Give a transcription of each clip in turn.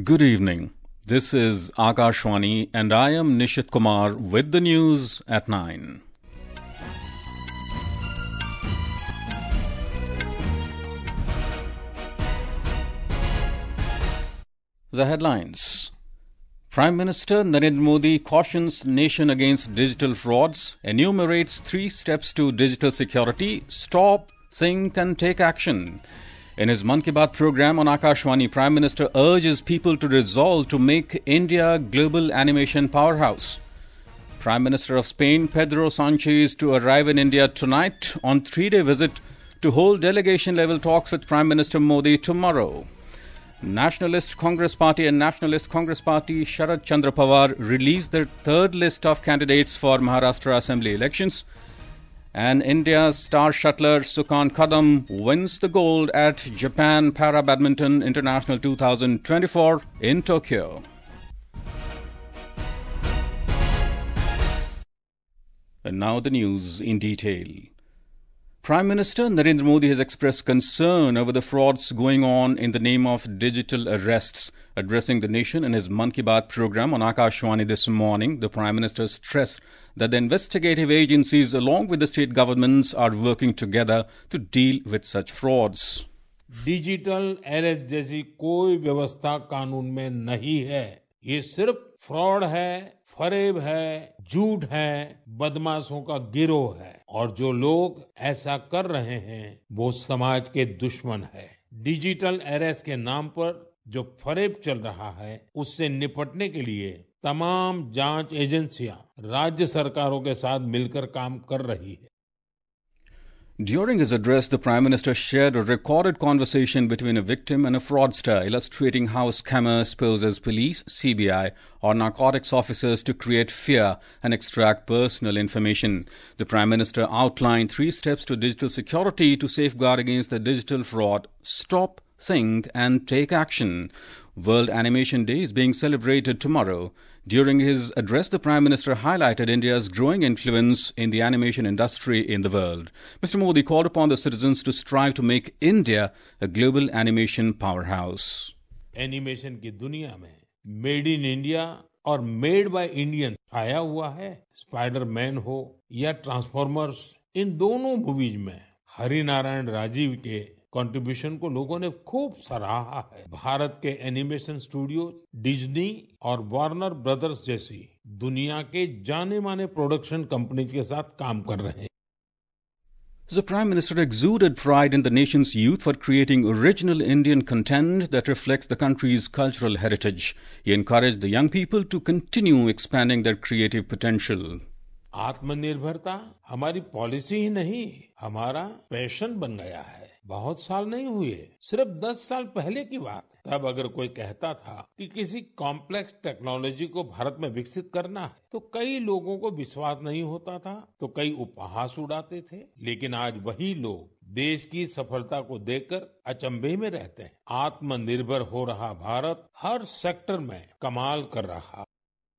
Good evening. This is Akashwani and I am Nishit Kumar with the news at 9. The headlines. Prime Minister Narendra Modi cautions nation against digital frauds, enumerates 3 steps to digital security, stop, think and take action. In his Mann Ki Baat program on Akashwani, Prime Minister urges people to resolve to make India a global animation powerhouse. Prime Minister of Spain, Pedro Sanchez, to arrive in India tonight on 3-day visit to hold delegation-level talks with Prime Minister Modi tomorrow. Nationalist Congress Party and Nationalist Congress Party Sharad Chandra Pawar released their third list of candidates for Maharashtra Assembly elections. And India's star shuttler Sukan Kadam wins the gold at Japan Para Badminton International 2024 in Tokyo. And now the news in detail. Prime Minister Narendra Modi has expressed concern over the frauds going on in the name of digital arrests. Addressing the nation in his Mann Ki Baat program on Akashwani this morning, the Prime Minister stressed that the investigative agencies along with the state governments are working together to deal with such frauds. Digital arrest जैसी कोई व्यवस्था कानून में नहीं है। ये सिर्फ fraud है, फरेब है, झूठ है, बदमाशों का गिरोह है और जो लोग ऐसा कर रहे हैं वो समाज के दुश्मन है। डिजिटल अरेस्ट के नाम पर जो फरेब चल रहा है उससे निपटने के लिए तमाम जांच एजेंसियां राज्य सरकारों के साथ मिलकर काम कर रही है। During his address, the Prime Minister shared a recorded conversation between a victim and a fraudster, illustrating how scammers pose as police, CBI, or narcotics officers to create fear and extract personal information. The Prime Minister outlined 3 steps to digital security to safeguard against the digital fraud: stop, think, and take action. World Animation Day is being celebrated tomorrow. During his address, the Prime Minister highlighted India's growing influence in the animation industry in the world. Mr. Modi called upon the citizens to strive to make India a global animation powerhouse. Animation की दुनिया में made in India और made by Indian छाया हुआ है। Spiderman हो या transformers, इन दोनों मूवीज में हरिनारायण राजीव के कंट्रीब्यूशन को लोगों ने खूब सराहा है। भारत के एनिमेशन स्टूडियो डिज्नी और वार्नर ब्रदर्स जैसी दुनिया के जाने-माने प्रोडक्शन कंपनीज के साथ काम कर रहे हैं। The Prime Minister exuded pride in the nation's youth for creating original Indian content that reflects the country's cultural heritage. He encouraged the young people to continue expanding their creative potential. आत्मनिर्भरता हमारी policy ही नहीं, हमारा passion बन गया है। बहुत साल नहीं हुए, सिर्फ 10 साल पहले की बात है। तब अगर कोई कहता था कि किसी कॉम्प्लेक्स टेक्नोलॉजी को भारत में विकसित करना है तो कई लोगों को विश्वास नहीं होता था, तो कई उपहास उड़ाते थे। लेकिन आज वही लोग देश की सफलता को देखकर अचंभे में रहते हैं। आत्मनिर्भर हो रहा भारत हर सेक्टर में कमाल कर रहा है।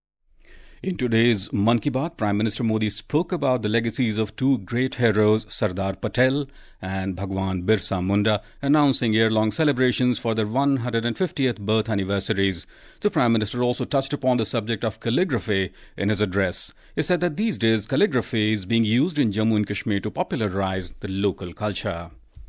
In today's Mann Ki Baat, Prime Minister Modi spoke about the legacies of 2 great heroes, Sardar Patel and Bhagwan Birsa Munda, announcing year-long celebrations for their 150th birth anniversaries. The Prime Minister also touched upon the subject of calligraphy in his address. He said that these days calligraphy is being used in Jammu and Kashmir to popularize the local culture.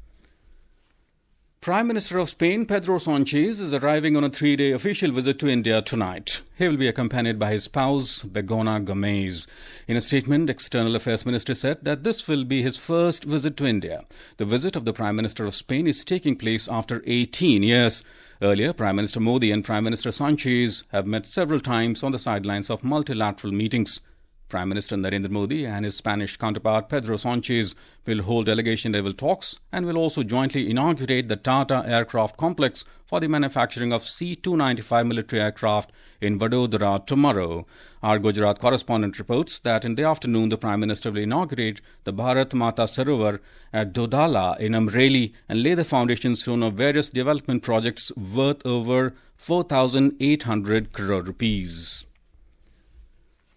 Prime Minister of Spain, Pedro Sanchez, is arriving on a 3-day official visit to India tonight. He will be accompanied by his spouse, Begoña Gómez. In a statement, External Affairs Minister said that this will be his first visit to India. The visit of the Prime Minister of Spain is taking place after 18 years. Earlier, Prime Minister Modi and Prime Minister Sanchez have met several times on the sidelines of multilateral meetings. Prime Minister Narendra Modi and his Spanish counterpart Pedro Sanchez will hold delegation-level talks and will also jointly inaugurate the Tata Aircraft Complex for the manufacturing of C-295 military aircraft in Vadodara tomorrow. Our Gujarat correspondent reports that in the afternoon the Prime Minister will inaugurate the Bharat Mata Sarovar at Dodala in Amreli and lay the foundation stone of various development projects worth over 4,800 crore rupees.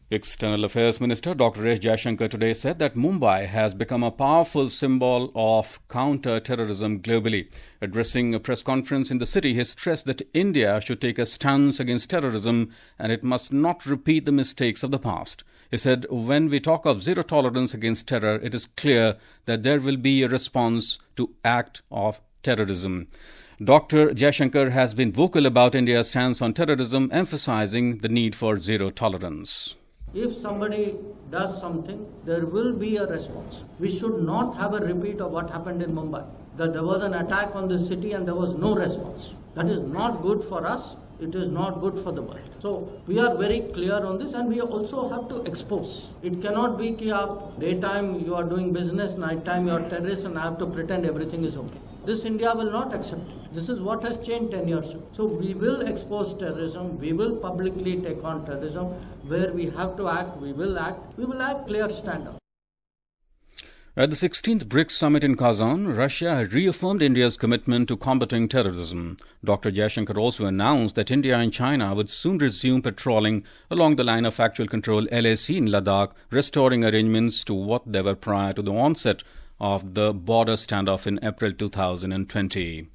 External Affairs Minister Dr. S. Jaishankar today said that Mumbai has become a powerful symbol of counter-terrorism globally. Addressing a press conference in the city, he stressed that India should take a stance against terrorism and it must not repeat the mistakes of the past. He said, when we talk of zero tolerance against terror, it is clear that there will be a response to act of terrorism. Dr. Jaishankar has been vocal about India's stance on terrorism, emphasizing the need for zero tolerance. If somebody does something, there will be a response. We should not have a repeat of what happened in Mumbai. That there was an attack on the city and there was no response. That is not good for us. It is not good for the world. So we are very clear on this, and we also have to expose. It cannot be that daytime you are doing business, nighttime you are terrorists, and I have to pretend everything is okay. This India will not accept it. This is what has changed 10 years ago. So we will expose terrorism. We will publicly take on terrorism. Where we have to act, we will act. We will have clear standards. At the 16th BRICS summit in Kazan, Russia reaffirmed India's commitment to combating terrorism. Dr. Jaishankar also announced that India and China would soon resume patrolling along the line of actual control LAC in Ladakh, restoring arrangements to what they were prior to the onset of the border standoff in April 2020.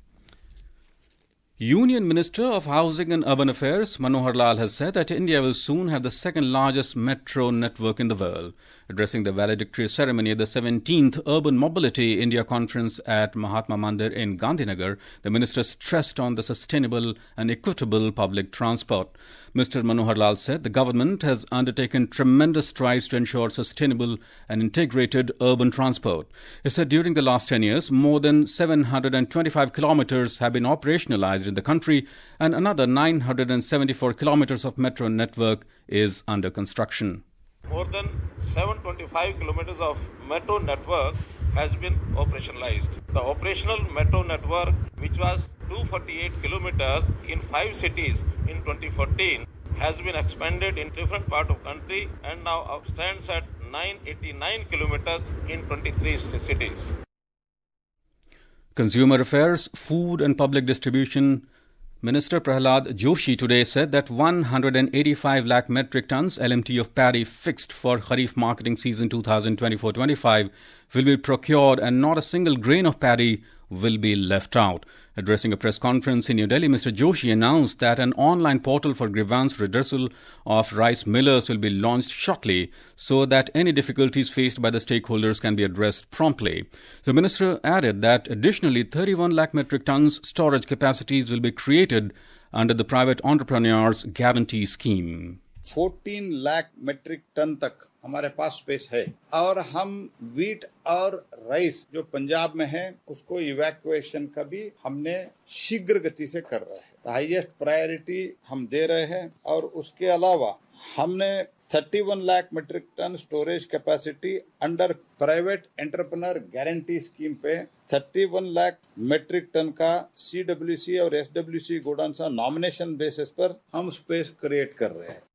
Union Minister of Housing and Urban Affairs Manohar Lal has said that India will soon have the second largest metro network in the world. Addressing the valedictory ceremony at the 17th Urban Mobility India Conference at Mahatma Mandir in Gandhinagar, the minister stressed on the sustainable and equitable public transport. Mr. Manohar Lal said the government has undertaken tremendous strides to ensure sustainable and integrated urban transport. He said during the last 10 years, more than 725 kilometers have been operationalized in the country and another 974 kilometers of metro network is under construction. More than 725 kilometers of metro network has been operationalized. The operational metro network, which was 248 kilometers in 5 cities in 2014, has been expanded in different parts of the country and now stands at 989 kilometers in 23 cities. Consumer Affairs, Food and Public Distribution Minister Prahlad Joshi today said that 185 lakh metric tons LMT of paddy fixed for Kharif marketing season 2024-25 will be procured and not a single grain of paddy will be left out. Addressing a press conference in New Delhi, Mr. Joshi announced that an online portal for grievance redressal of rice millers will be launched shortly so that any difficulties faced by the stakeholders can be addressed promptly. The minister added that additionally 31 lakh metric tons storage capacities will be created under the Private Entrepreneurs Guarantee Scheme. 14 lakh metric tonne तक हमारे पास space है और हम wheat और rice जो पंजाब में है उसको इवैक्यूएशन का भी हमने शीघ्र गति से कर रहे हैं। हाईएस्ट प्रायोरिटी हम दे रहे हैं और उसके अलावा हमने 31 lakh metric tonne storage capacity under private entrepreneur guarantee scheme पे 31 लाख मेट्रिक टन का CWC और SWC गोडाउन सा नॉमिनेशन बेसिस पर हम स्पेस क्रिएट कर रहे हैं।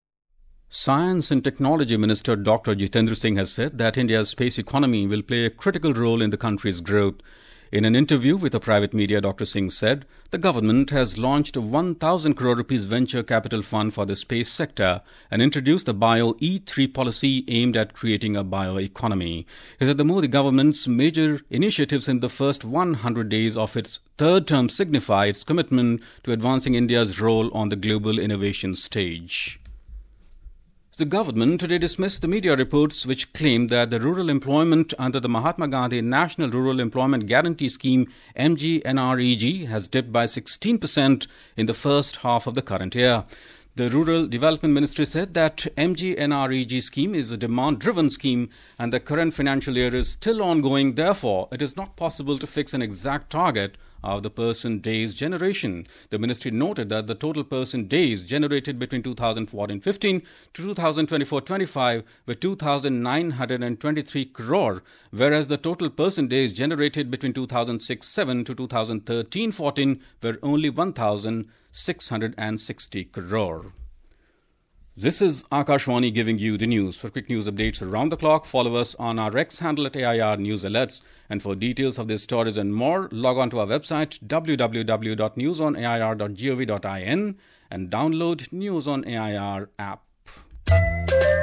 Science and Technology Minister Dr. Jitendra Singh has said that India's space economy will play a critical role in the country's growth. In an interview with a private media, Dr. Singh said the government has launched a 1,000 crore rupees venture capital fund for the space sector and introduced the Bio E3 policy aimed at creating a bioeconomy. He said the Modi government's major initiatives in the first 100 days of its third term signify its commitment to advancing India's role on the global innovation stage. The government today dismissed the media reports which claimed that the rural employment under the Mahatma Gandhi National Rural Employment Guarantee Scheme MGNREG has dipped by 16% in the first half of the current year. The Rural Development Ministry said that MGNREG scheme is a demand-driven scheme and the current financial year is still ongoing. Therefore, it is not possible to fix an exact target of the person days generation. The ministry noted that the total person days generated between 2014-15 to 2024-25 were 2,923 crore, whereas the total person days generated between 2006-7 to 2013-14 were only 1,660 crore. This is Akashwani giving you the news. For quick news updates around the clock, follow us on our X handle at AIR News Alerts. And for details of these stories and more, log on to our website www.newsonair.gov.in and download News on AIR app.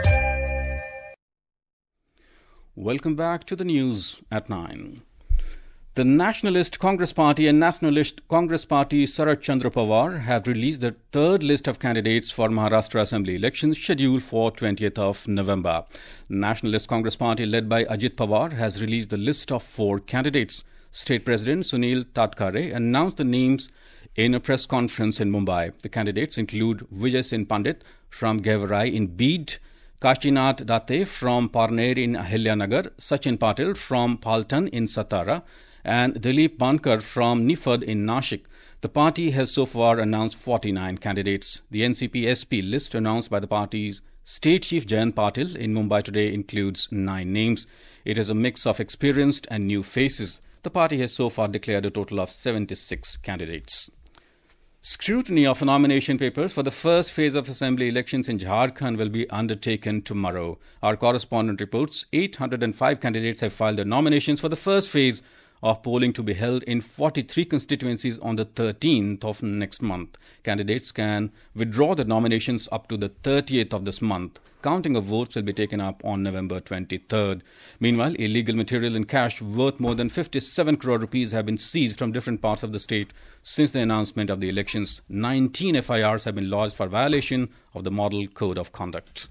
Welcome back to the news at 9. The Nationalist Congress Party and Nationalist Congress Party Sharad Chandra Pawar have released the third list of candidates for Maharashtra Assembly elections scheduled for 20th of November. Nationalist Congress Party led by Ajit Pawar has released the list of 4 candidates. State President Sunil Tatkare announced the names in a press conference in Mumbai. The candidates include Vijay Singh Pandit from Gevarai in Beed, Kashinath Date from Parner in Ahilyanagar, Sachin Patil from Paltan in Satara, and Dilip Bankar from Nifad in Nashik. The party has so far announced 49 candidates. The NCP-SP list announced by the party's State Chief Jayant Patil in Mumbai today includes 9 names. It is a mix of experienced and new faces. The party has so far declared a total of 76 candidates. Scrutiny of nomination papers for the first phase of assembly elections in Jharkhand will be undertaken tomorrow. Our correspondent reports 805 candidates have filed their nominations for the first phase of polling to be held in 43 constituencies on the 13th of next month. Candidates can withdraw their nominations up to the 30th of this month. Counting of votes will be taken up on November 23rd. Meanwhile, illegal material and cash worth more than 57 crore rupees have been seized from different parts of the state since the announcement of the elections. 19 FIRs have been lodged for violation of the Model Code of Conduct.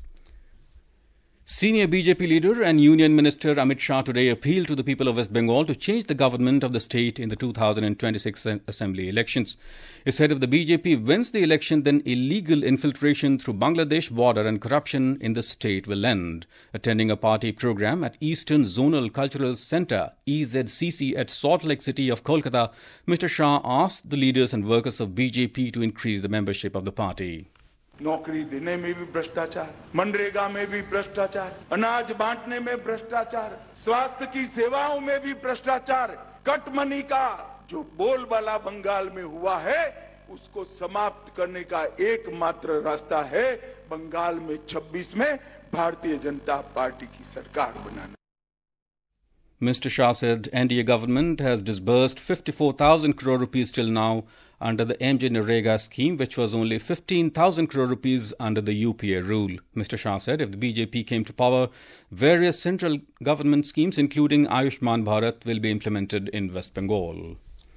Senior BJP leader and Union Minister Amit Shah today appealed to the people of West Bengal to change the government of the state in the 2026 assembly elections. He said if the BJP wins the election, then illegal infiltration through Bangladesh border and corruption in the state will end. Attending a party program at Eastern Zonal Cultural Centre, EZCC, at Salt Lake City of Kolkata, Mr. Shah asked the leaders and workers of BJP to increase the membership of the party. नौकरी देने में भी भ्रष्टाचार, मनरेगा में भी भ्रष्टाचार, अनाज बांटने में भ्रष्टाचार, स्वास्थ्य की सेवाओं में भी भ्रष्टाचार, कट मनी का जो बोलबाला बंगाल में हुआ है उसको समाप्त करने का एकमात्र रास्ता है बंगाल में 26 में भारतीय जनता पार्टी की सरकार बनाना. Mr. Shah said NDA government has disbursed 54,000 crore rupees till now under the MJ-Narega scheme, which was only 15,000 crore rupees under the UPA rule. Mr. Shah said if the BJP came to power, various central government schemes, including Ayushman Bharat, will be implemented in West Bengal.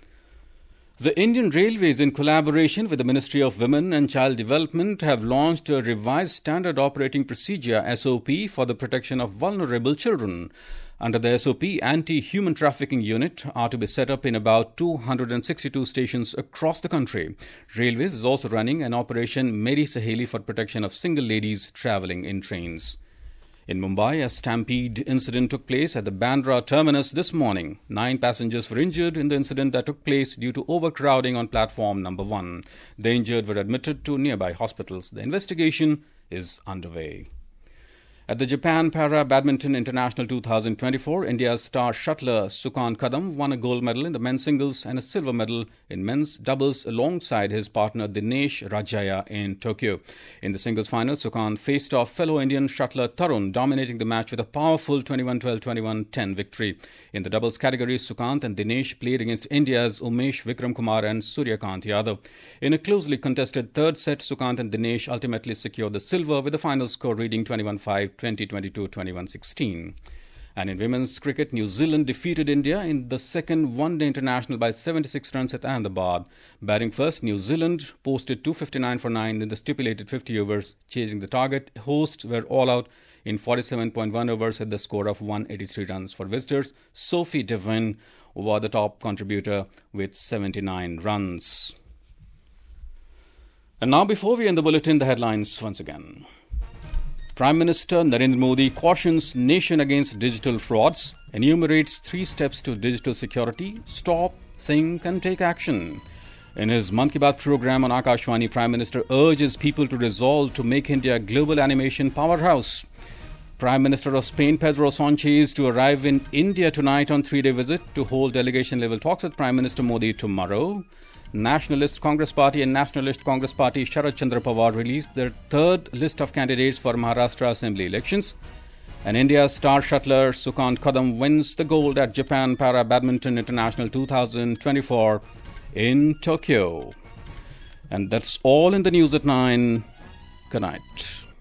The Indian Railways, in collaboration with the Ministry of Women and Child Development, have launched a revised Standard Operating Procedure (SOP) for the protection of vulnerable children. Under the SOP, anti-human trafficking unit are to be set up in about 262 stations across the country. Railways is also running an operation Meri Saheli for protection of single ladies travelling in trains. In Mumbai, a stampede incident took place at the Bandra terminus this morning. 9 passengers were injured in the incident that took place due to overcrowding on platform number 1. The injured were admitted to nearby hospitals. The investigation is underway. At the Japan Para Badminton International 2024, India's star shuttler Sukant Kadam won a gold medal in the men's singles and a silver medal in men's doubles alongside his partner Dinesh Rajaya in Tokyo. In the singles final, Sukant faced off fellow Indian shuttler Tarun, dominating the match with a powerful 21-12, 21-10 victory. In the doubles category, Sukant and Dinesh played against India's Umesh Vikram Kumar and Suryakant Yadav. In a closely contested third set, Sukant and Dinesh ultimately secured the silver with the final score reading 21-5. 2022-2116. And in women's cricket, New Zealand defeated India in the second one-day international by 76 runs at Ahmedabad. Batting first, New Zealand posted 259 for 9 in the stipulated 50 overs, chasing the target. Hosts were all out in 47.1 overs at the score of 183 runs. For visitors, Sophie Devine was the top contributor with 79 runs. And now, before we end the bulletin, the headlines once again. Prime Minister Narendra Modi cautions nation against digital frauds, enumerates 3 steps to digital security: stop, think and take action. In his Mann Ki Baat program on Akashvani, Prime Minister urges people to resolve to make India a global animation powerhouse. Prime Minister of Spain Pedro Sanchez to arrive in India tonight on 3-day visit to hold delegation-level talks with Prime Minister Modi tomorrow. Nationalist Congress Party and Nationalist Congress Party Sharad Chandra Pawar released their third list of candidates for Maharashtra Assembly elections. And India's star shuttler Sukant Kadam wins the gold at Japan Para Badminton International 2024 in Tokyo. And that's all in the news at 9. Good night.